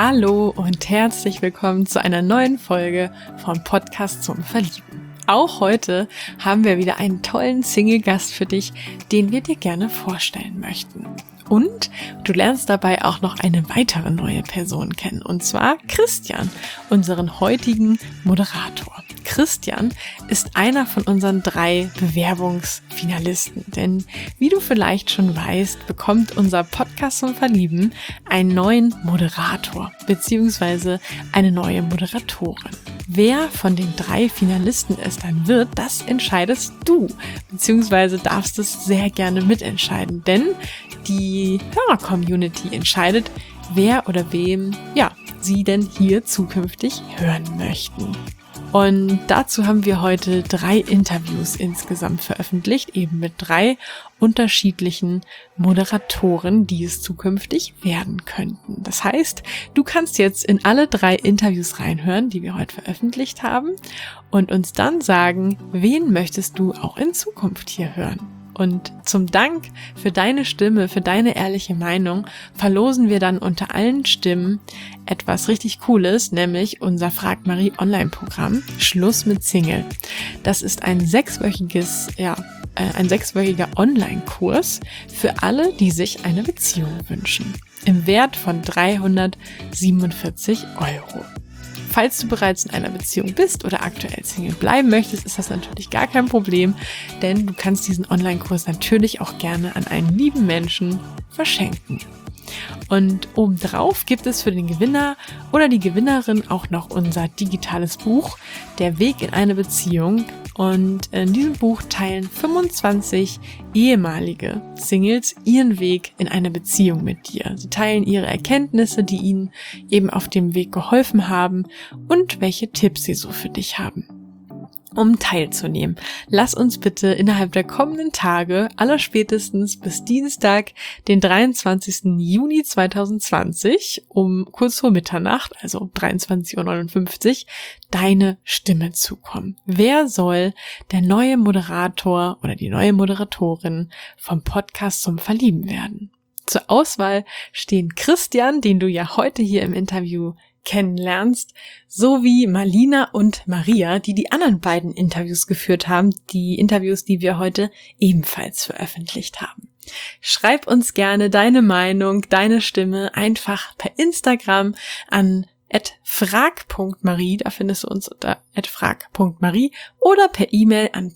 Hallo und herzlich willkommen zu einer neuen Folge vom Podcast zum Verlieben. Auch heute haben wir wieder einen tollen Single-Gast für dich, den wir dir gerne vorstellen möchten. Und du lernst dabei auch noch eine weitere neue Person kennen, und zwar Christian, unseren heutigen Moderator. Christian ist einer von unseren 3 Bewerbungsfinalisten, denn wie du vielleicht schon weißt, bekommt unser Podcast zum Verlieben einen neuen Moderator bzw. eine neue Moderatorin. Wer von den 3 Finalisten es dann wird, das entscheidest du, beziehungsweise darfst es sehr gerne mitentscheiden, denn die Hörer-Community entscheidet, wer oder wem sie denn hier zukünftig hören möchten. Und dazu haben wir heute 3 Interviews insgesamt veröffentlicht, eben mit 3 unterschiedlichen Moderatoren, die es zukünftig werden könnten. Das heißt, du kannst jetzt in alle 3 Interviews reinhören, die wir heute veröffentlicht haben, und uns dann sagen, wen möchtest du auch in Zukunft hier hören. Und zum Dank für deine Stimme, für deine ehrliche Meinung, verlosen wir dann unter allen Stimmen etwas richtig Cooles, nämlich unser Frag Marie Online-Programm Schluss mit Single. Das ist ein 6-wöchiger Online-Kurs für alle, die sich eine Beziehung wünschen, im Wert von 347 €. Falls du bereits in einer Beziehung bist oder aktuell Single bleiben möchtest, ist das natürlich gar kein Problem, denn du kannst diesen Online-Kurs natürlich auch gerne an einen lieben Menschen verschenken. Und obendrauf gibt es für den Gewinner oder die Gewinnerin auch noch unser digitales Buch, Der Weg in eine Beziehung. Und in diesem Buch teilen 25 ehemalige Singles ihren Weg in eine Beziehung mit dir. Sie teilen ihre Erkenntnisse, die ihnen eben auf dem Weg geholfen haben, und welche Tipps sie so für dich haben. Um teilzunehmen, lass uns bitte innerhalb der kommenden Tage, allerspätestens bis Dienstag, den 23. Juni 2020, um kurz vor Mitternacht, also 23:59 Uhr, deine Stimme zukommen. Wer soll der neue Moderator oder die neue Moderatorin vom Podcast zum Verlieben werden? Zur Auswahl stehen Christian, den du ja heute hier im Interview kennenlernst, sowie Malina und Maria, die die anderen beiden Interviews geführt haben, die Interviews, die wir heute ebenfalls veröffentlicht haben. Schreib uns gerne deine Meinung, deine Stimme einfach per Instagram an @frag.marie, da findest du uns unter @frag.marie, oder per E-Mail an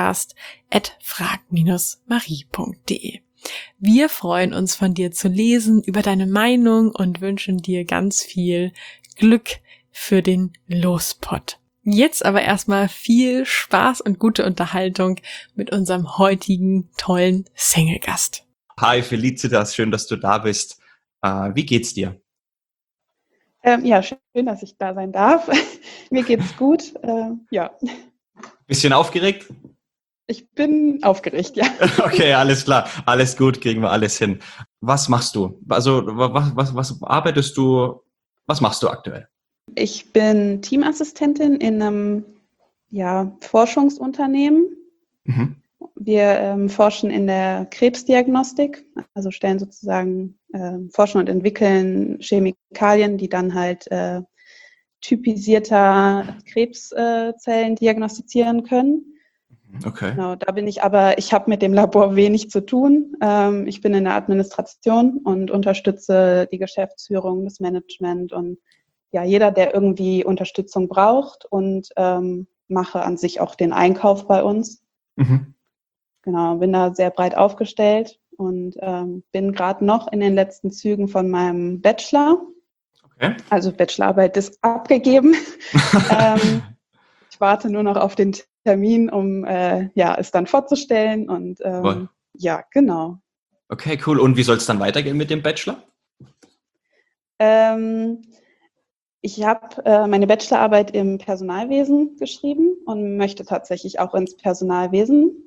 podcast@frag-marie.de. Wir freuen uns, von dir zu lesen, über deine Meinung, und wünschen dir ganz viel Glück für den Lospot. Jetzt aber erstmal viel Spaß und gute Unterhaltung mit unserem heutigen tollen Single-Gast. Hi Felicitas, schön, dass du da bist. Wie geht's dir? Schön, dass ich da sein darf. Mir geht's gut. Bisschen aufgeregt? Ich bin aufgeregt, ja. Okay, alles klar. Alles gut, kriegen wir alles hin. Was machst du? Also, was arbeitest du? Was machst du aktuell? Ich bin Teamassistentin in einem Forschungsunternehmen. Mhm. Wir forschen in der Krebsdiagnostik, also stellen sozusagen, forschen und entwickeln Chemikalien, die dann halt typisierter Krebszellen diagnostizieren können. Okay. Genau, da bin ich ich habe mit dem Labor wenig zu tun. Ich bin in der Administration und unterstütze die Geschäftsführung, das Management und jeder, der irgendwie Unterstützung braucht, und mache an sich auch den Einkauf bei uns. Mhm. Genau, bin da sehr breit aufgestellt und bin gerade noch in den letzten Zügen von meinem Bachelor. Okay. Also Bachelorarbeit ist abgegeben. Ich warte nur noch auf den Termin, um es dann vorzustellen, und genau. Okay, cool. Und wie soll es dann weitergehen mit dem Bachelor? Ich habe meine Bachelorarbeit im Personalwesen geschrieben und möchte tatsächlich auch ins Personalwesen.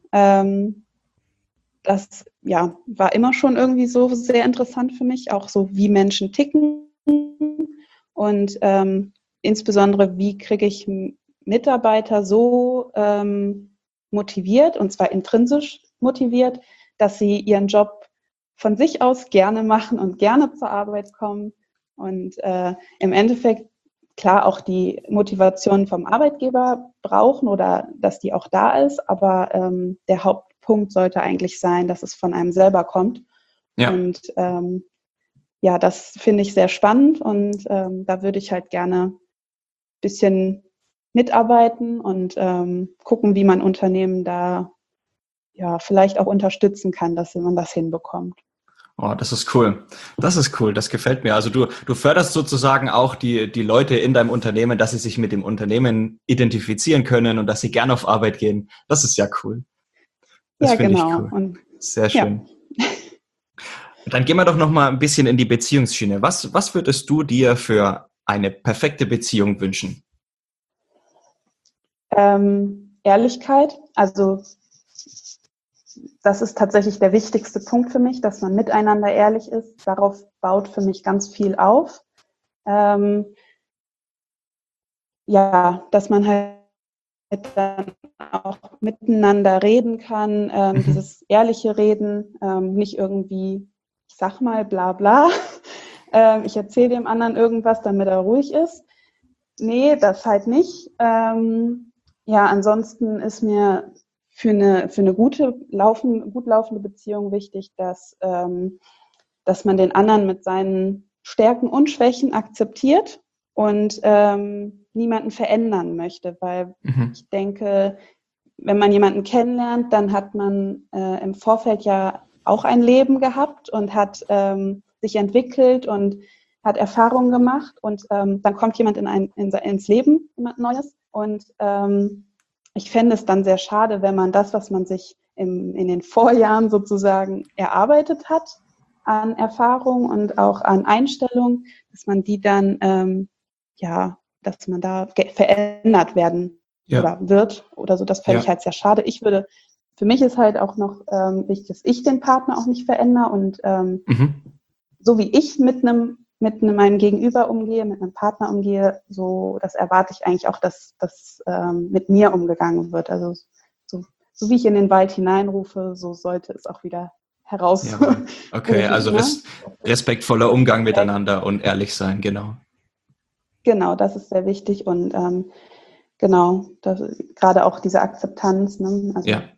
Das war immer schon irgendwie so sehr interessant für mich, auch so wie Menschen ticken, und insbesondere wie kriege ich Mitarbeiter so motiviert, und zwar intrinsisch motiviert, dass sie ihren Job von sich aus gerne machen und gerne zur Arbeit kommen. Und im Endeffekt, klar, auch die Motivation vom Arbeitgeber brauchen oder dass die auch da ist, aber der Hauptpunkt sollte eigentlich sein, dass es von einem selber kommt. Ja. Und ja, das finde ich sehr spannend und da würde ich halt gerne ein bisschen mitarbeiten und gucken, wie man Unternehmen da ja vielleicht auch unterstützen kann, dass man das hinbekommt. Oh, das ist cool. Das ist cool. Das gefällt mir. Also du förderst sozusagen auch die Leute in deinem Unternehmen, dass sie sich mit dem Unternehmen identifizieren können und dass sie gerne auf Arbeit gehen. Das ist ja cool. Das Ja, finde ich genau. cool. Und Sehr ja. schön. Dann gehen wir doch noch mal ein bisschen in die Beziehungsschiene. Was würdest du dir für eine perfekte Beziehung wünschen? Ehrlichkeit, also das ist tatsächlich der wichtigste Punkt für mich, dass man miteinander ehrlich ist. Darauf baut für mich ganz viel auf. Ja, dass man halt dann auch miteinander reden kann, dieses ehrliche Reden, nicht irgendwie, ich sag mal, bla bla, ich erzähle dem anderen irgendwas, damit er ruhig ist. Nee, das halt nicht. Ja, ansonsten ist mir für eine gut laufende Beziehung wichtig, dass man den anderen mit seinen Stärken und Schwächen akzeptiert und niemanden verändern möchte, weil ich denke, wenn man jemanden kennenlernt, dann hat man im Vorfeld ja auch ein Leben gehabt und hat sich entwickelt und hat Erfahrungen gemacht und dann kommt jemand ins Leben, jemand Neues und ich fände es dann sehr schade, wenn man das, was man sich in den Vorjahren sozusagen erarbeitet hat, an Erfahrung und auch an Einstellung, dass man die dann, ja, dass man da verändert werden oder wird oder so. Das fände ich halt sehr schade. Für mich ist halt auch noch wichtig, dass ich den Partner auch nicht verändere und so wie ich mit meinem Gegenüber umgehe, mit einem Partner umgehe, so, das erwarte ich eigentlich auch, dass mit mir umgegangen wird. Also so wie ich in den Wald hineinrufe, so sollte es auch wieder heraus. Ja, okay, also ne? respektvoller Umgang miteinander und ehrlich sein, genau. Genau, das ist sehr wichtig und genau, gerade auch diese Akzeptanz. Ne? Also, Ja.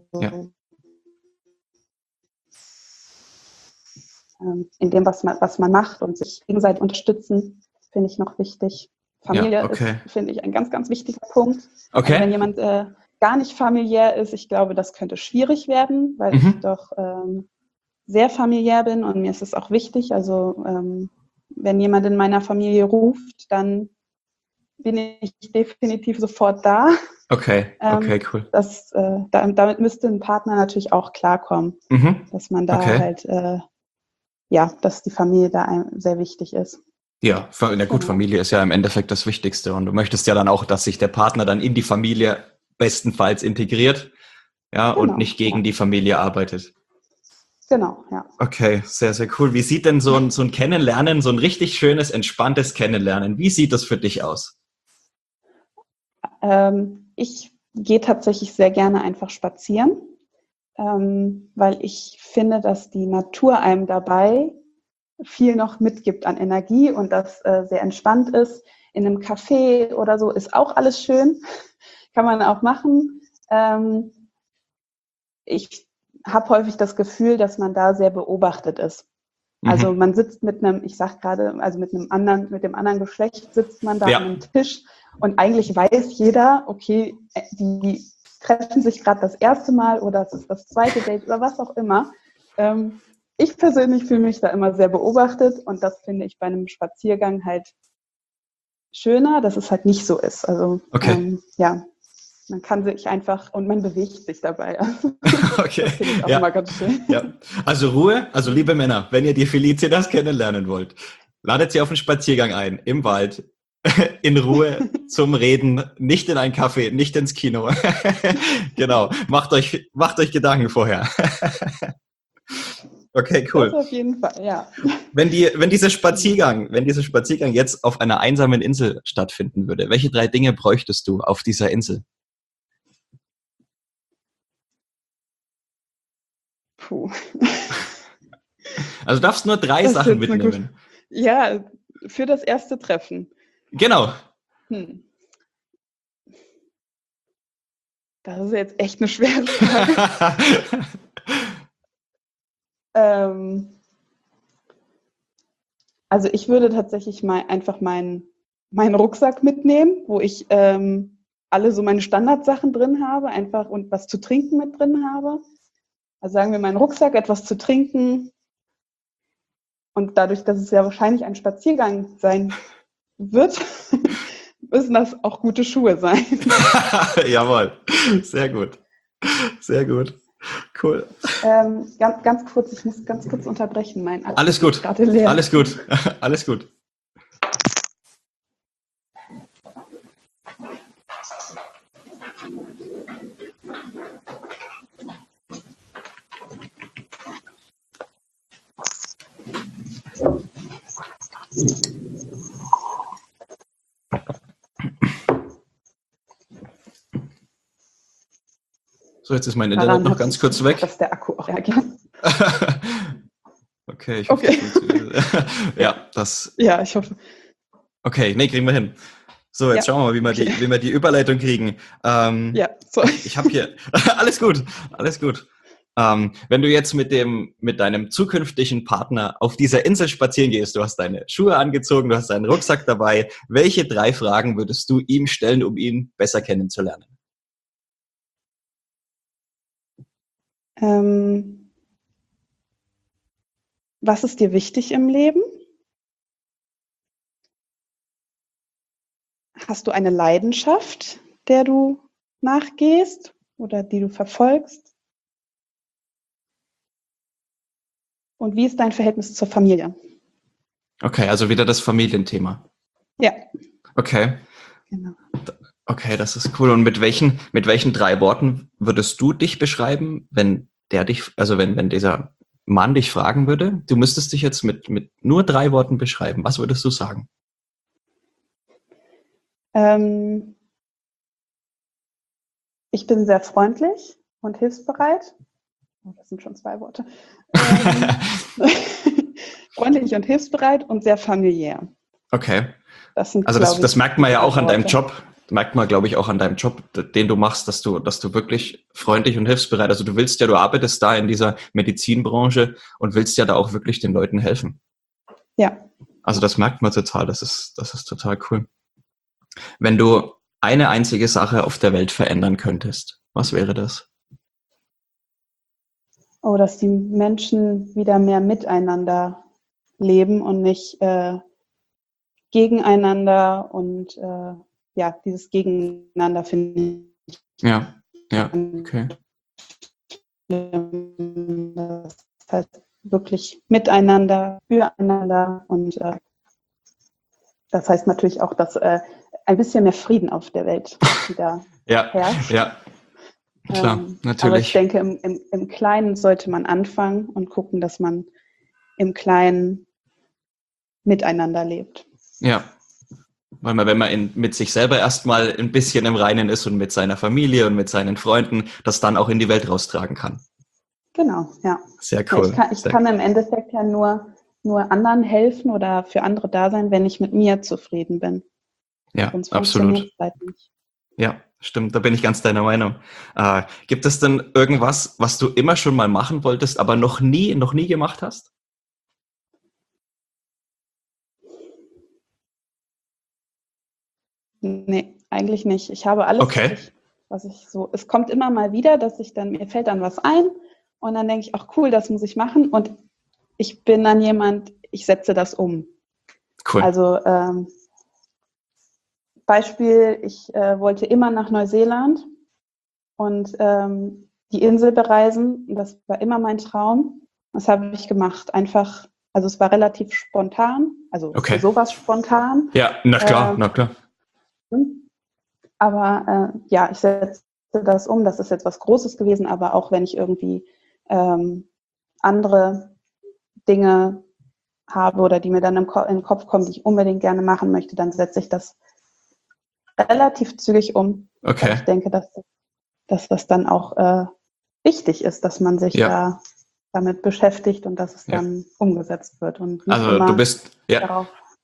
in dem, was man macht und sich gegenseitig unterstützen, finde ich noch wichtig. Familie ist, finde ich, ein ganz, ganz wichtiger Punkt. Okay. Also wenn jemand gar nicht familiär ist, ich glaube, das könnte schwierig werden, weil ich doch sehr familiär bin und mir ist es auch wichtig. Also wenn jemand in meiner Familie ruft, dann bin ich definitiv sofort da. Okay, cool. Damit müsste ein Partner natürlich auch klarkommen, dass man da halt, dass die Familie da sehr wichtig ist. Ja, Familie ist ja im Endeffekt das Wichtigste und du möchtest ja dann auch, dass sich der Partner dann in die Familie bestenfalls integriert, und nicht gegen die Familie arbeitet. Genau, ja. Okay, sehr, sehr cool. Wie sieht denn so ein Kennenlernen, so ein richtig schönes, entspanntes Kennenlernen, wie sieht das für dich aus? Ich gehe tatsächlich sehr gerne einfach spazieren, weil ich finde, dass die Natur einem dabei viel noch mitgibt an Energie und das sehr entspannt ist. In einem Café oder so ist auch alles schön, kann man auch machen. Ich habe häufig das Gefühl, dass man da sehr beobachtet ist. Also man sitzt mit einem, ich sag gerade, also mit dem anderen Geschlecht sitzt man da an einem Tisch und eigentlich weiß jeder, okay, die treffen sich gerade das erste Mal oder es ist das zweite Date oder was auch immer. Ich persönlich fühle mich da immer sehr beobachtet und das finde ich bei einem Spaziergang halt schöner, dass es halt nicht so ist. Also man kann sich einfach und man bewegt sich dabei. Okay. Das finde ich auch immer ganz schön. Ja. Also Ruhe, also liebe Männer, wenn ihr die Felicitas kennenlernen wollt, ladet sie auf einen Spaziergang ein, im Wald, in Ruhe zum Reden, nicht in einen Café, nicht ins Kino. Genau, macht euch Gedanken vorher. Okay, cool. Das auf jeden Fall, ja. Wenn dieser Spaziergang jetzt auf einer einsamen Insel stattfinden würde, welche 3 Dinge bräuchtest du auf dieser Insel? Puh. Also du darfst nur 3 Sachen mitnehmen. Ja, für das erste Treffen. Genau. Das ist jetzt echt eine schwere Frage. Also ich würde tatsächlich mal einfach meinen Rucksack mitnehmen, wo ich alle so meine Standardsachen drin habe, einfach und was zu trinken mit drin habe. Also sagen wir meinen Rucksack, etwas zu trinken. Und dadurch, dass es ja wahrscheinlich ein Spaziergang sein wird, müssen das auch gute Schuhe sein. Jawohl, sehr gut. Sehr gut. Cool. Ganz kurz, ich muss ganz kurz unterbrechen. Mein Akku Alles gut. ist gerade leer. Alles gut. Alles gut. So, jetzt ist mein Internet noch ganz kurz weg. Dass der Akku auch reagiert. Okay, ich hoffe, das Ja, ich hoffe. Okay, nee, kriegen wir hin. So, jetzt schauen wir mal, wie wir die Überleitung kriegen. Ich habe hier alles gut. Wenn du jetzt mit deinem zukünftigen Partner auf dieser Insel spazieren gehst, du hast deine Schuhe angezogen, du hast deinen Rucksack dabei, welche 3 Fragen würdest du ihm stellen, um ihn besser kennenzulernen? Was ist dir wichtig im Leben? Hast du eine Leidenschaft, der du nachgehst oder die du verfolgst? Und wie ist dein Verhältnis zur Familie? Okay, also wieder das Familienthema. Ja. Okay. Genau. Okay, das ist cool. Und mit welchen 3 Worten würdest du dich beschreiben, wenn dieser Mann dich fragen würde? Du müsstest dich jetzt mit nur 3 Worten beschreiben. Was würdest du sagen? Ich bin sehr freundlich und hilfsbereit. Oh, das sind schon 2 Worte. Freundlich und hilfsbereit und sehr familiär. Okay. Das sind, das merkt man ja auch an deinem Worte. Job. Merkt man, glaube ich, auch an deinem Job, den du machst, dass du wirklich freundlich und hilfsbereit, also du arbeitest da in dieser Medizinbranche und willst ja da auch wirklich den Leuten helfen. Ja. Also das merkt man total, das ist total cool. Wenn du eine einzige Sache auf der Welt verändern könntest, was wäre das? Oh, dass die Menschen wieder mehr miteinander leben und nicht gegeneinander und dieses Gegeneinander finde ich. Ja, okay. Das heißt wirklich miteinander, füreinander und das heißt natürlich auch, dass ein bisschen mehr Frieden auf der Welt wieder herrscht. Ja, klar, natürlich. Aber ich denke, im Kleinen sollte man anfangen und gucken, dass man im Kleinen miteinander lebt. Ja, weil wenn man mit sich selber erstmal ein bisschen im Reinen ist und mit seiner Familie und mit seinen Freunden, das dann auch in die Welt raustragen kann. Genau, ja. Sehr cool. Ich kann im Endeffekt ja nur anderen helfen oder für andere da sein, wenn ich mit mir zufrieden bin. Ja, sonst absolut. funktioniert es halt nicht. Ja, stimmt, da bin ich ganz deiner Meinung. Gibt es denn irgendwas, was du immer schon mal machen wolltest, aber noch nie gemacht hast? Nee, eigentlich nicht. Ich habe alles, Okay. was ich so, es kommt immer mal wieder, mir fällt dann was ein und dann denke ich, ach cool, das muss ich machen und ich bin dann jemand, ich setze das um. Cool. Also Beispiel, ich wollte immer nach Neuseeland und die Insel bereisen. Das war immer mein Traum. Das habe ich gemacht. Einfach, also es war relativ spontan. Also für sowas spontan. Ja, na klar. Aber ich setze das um. Das ist jetzt was Großes gewesen. Aber auch wenn ich irgendwie andere Dinge habe oder die mir dann in den Kopf kommen, die ich unbedingt gerne machen möchte, dann setze ich das relativ zügig um. Okay. Ich denke, dass das dann auch wichtig ist, dass man sich da damit beschäftigt und dass es dann umgesetzt wird. Und nicht also immer du bist darauf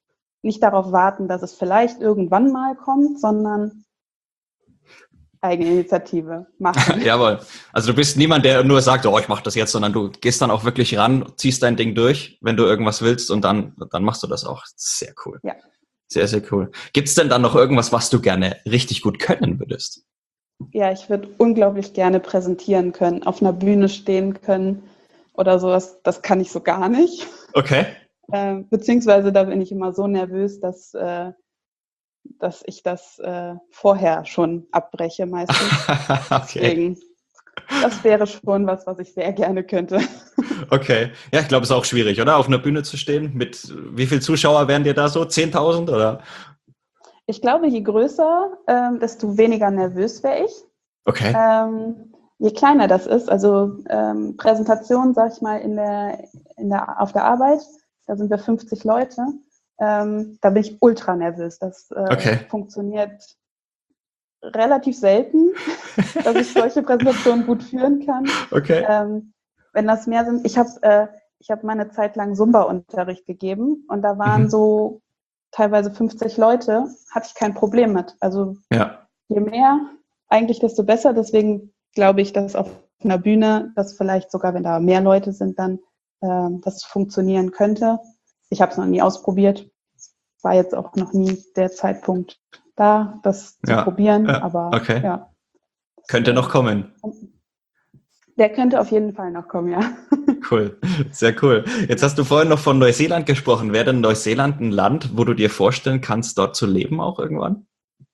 nicht darauf warten, dass es vielleicht irgendwann mal kommt, sondern Eigeninitiative machen. Jawohl. Also du bist niemand, der nur sagt, oh, ich mache das jetzt, sondern du gehst dann auch wirklich ran, ziehst dein Ding durch, wenn du irgendwas willst und dann machst du das auch. Sehr cool. Ja. Sehr, sehr cool. Gibt es denn dann noch irgendwas, was du gerne richtig gut können würdest? Ja, ich würde unglaublich gerne präsentieren können, auf einer Bühne stehen können oder sowas. Das kann ich so gar nicht. Okay. Beziehungsweise da bin ich immer so nervös, dass ich das vorher schon abbreche meistens. Okay. Deswegen, das wäre schon was ich sehr gerne könnte. Okay. Ja, ich glaube, es ist auch schwierig, oder? Auf einer Bühne zu stehen. Mit wie viel Zuschauer wären dir da so? 10.000 oder? Ich glaube, je größer, desto weniger nervös wäre ich. Okay. Je kleiner das ist, also Präsentation, sag ich mal, auf der Arbeit, da sind wir 50 Leute, da bin ich ultra nervös. Das funktioniert relativ selten, dass ich solche Präsentationen gut führen kann. Okay. Wenn das mehr sind, ich hab meine Zeit lang Zumba-Unterricht gegeben und da waren so teilweise 50 Leute, hatte ich kein Problem mit. Also je mehr, eigentlich desto besser. Deswegen glaube ich, dass auf einer Bühne, dass vielleicht sogar, wenn da mehr Leute sind, dann das funktionieren könnte. Ich habe es noch nie ausprobiert. War jetzt auch noch nie der Zeitpunkt da, das zu probieren. Aber ja. Könnte noch kommen. Der könnte auf jeden Fall noch kommen, ja. Cool, sehr cool. Jetzt hast du vorhin noch von Neuseeland gesprochen. Wäre denn Neuseeland ein Land, wo du dir vorstellen kannst, dort zu leben auch irgendwann?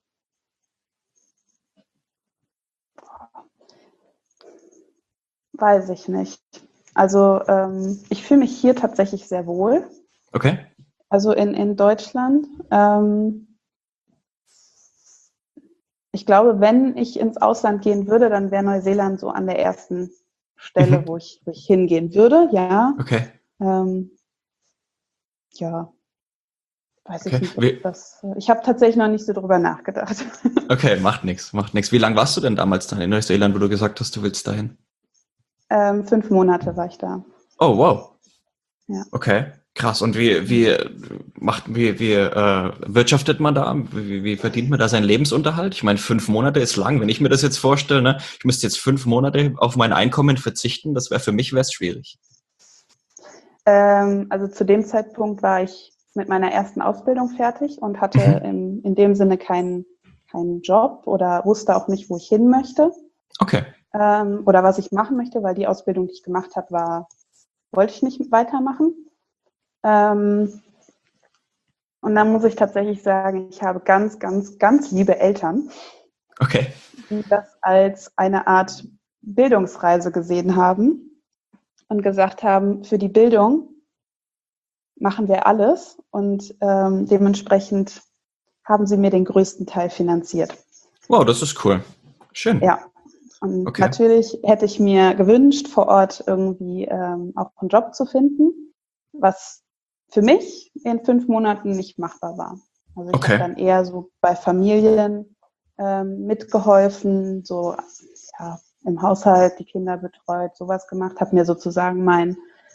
Weiß ich nicht. Also ich fühle mich hier tatsächlich sehr wohl. Okay. Also in Deutschland. Ich glaube, wenn ich ins Ausland gehen würde, dann wäre Neuseeland so an der ersten Stelle, wo ich hingehen würde, ja. Okay. Ja, weiß ich nicht, ob das. Ich habe tatsächlich noch nicht so drüber nachgedacht. Okay, macht nichts. Wie lange warst du denn damals dann in Neuseeland, wo du gesagt hast, du willst dahin? 5 Monate war ich da. Oh, wow. Ja. Okay, krass. Und wie wirtschaftet man da? Wie verdient man da seinen Lebensunterhalt? Ich meine, 5 Monate ist lang. Wenn ich mir das jetzt vorstelle, ne, ich müsste jetzt 5 Monate auf mein Einkommen verzichten, für mich wäre es schwierig. Also zu dem Zeitpunkt war ich mit meiner ersten Ausbildung fertig und hatte in dem Sinne keinen Job oder wusste auch nicht, wo ich hin möchte. Okay. Oder was ich machen möchte, weil die Ausbildung, die ich gemacht habe, wollte ich nicht weitermachen. Und dann muss ich tatsächlich sagen, ich habe ganz, ganz, ganz liebe Eltern, die das als eine Art Bildungsreise gesehen haben und gesagt haben, für die Bildung machen wir alles und dementsprechend haben sie mir den größten Teil finanziert. Wow, das ist cool. Schön. Ja. Und natürlich hätte ich mir gewünscht, vor Ort irgendwie auch einen Job zu finden, was für mich in 5 Monaten nicht machbar war. Also ich habe dann eher so bei Familien mitgeholfen, so im Haushalt die Kinder betreut, sowas gemacht, habe mir sozusagen mein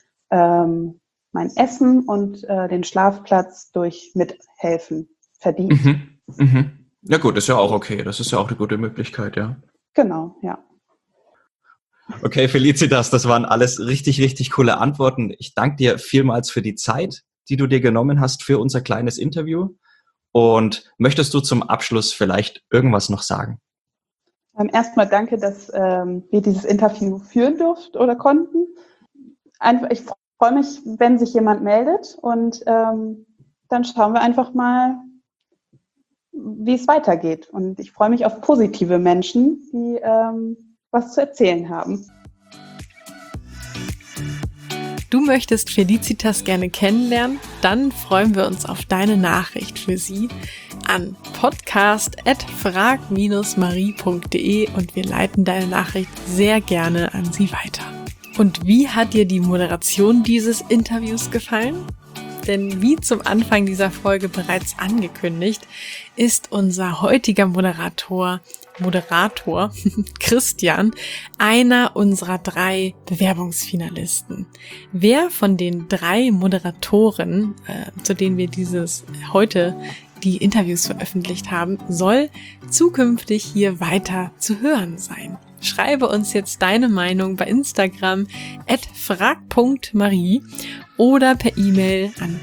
Essen und den Schlafplatz durch Mithelfen verdient. Ja gut, ist ja auch okay. Das ist ja auch eine gute Möglichkeit, ja. Genau, ja. Okay, Felicitas, das waren alles richtig, richtig coole Antworten. Ich danke dir vielmals für die Zeit, die du dir genommen hast für unser kleines Interview. Und möchtest du zum Abschluss vielleicht irgendwas noch sagen? Erstmal danke, dass wir dieses Interview führen durften oder konnten. Ich freue mich, wenn sich jemand meldet und dann schauen wir einfach mal, wie es weitergeht. Und ich freue mich auf positive Menschen, die was zu erzählen haben. Du möchtest Felicitas gerne kennenlernen? Dann freuen wir uns auf deine Nachricht für sie an podcast@frag-marie.de und wir leiten deine Nachricht sehr gerne an sie weiter. Und wie hat dir die Moderation dieses Interviews gefallen? Denn wie zum Anfang dieser Folge bereits angekündigt, ist unser heutiger Moderator Moderator, Christian, einer unserer 3 Bewerbungsfinalisten. Wer von den 3 Moderatoren, zu denen wir heute die Interviews veröffentlicht haben, soll zukünftig hier weiter zu hören sein? Schreibe uns jetzt deine Meinung bei Instagram @frag.marie oder per E-Mail an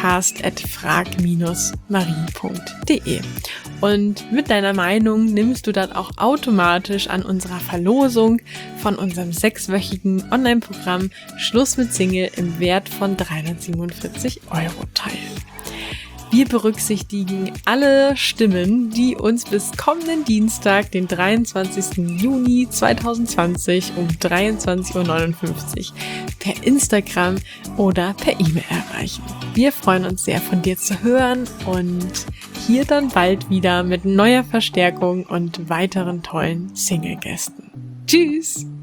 podcast@frag-marie.de. Und mit deiner Meinung nimmst du dann auch automatisch an unserer Verlosung von unserem 6-wöchigen Online-Programm Schluss mit Single im Wert von 347 € teil. Wir berücksichtigen alle Stimmen, die uns bis kommenden Dienstag, den 23. Juni 2020 um 23:59 Uhr per Instagram oder per E-Mail erreichen. Wir freuen uns sehr, von dir zu hören und hier dann bald wieder mit neuer Verstärkung und weiteren tollen Single-Gästen. Tschüss!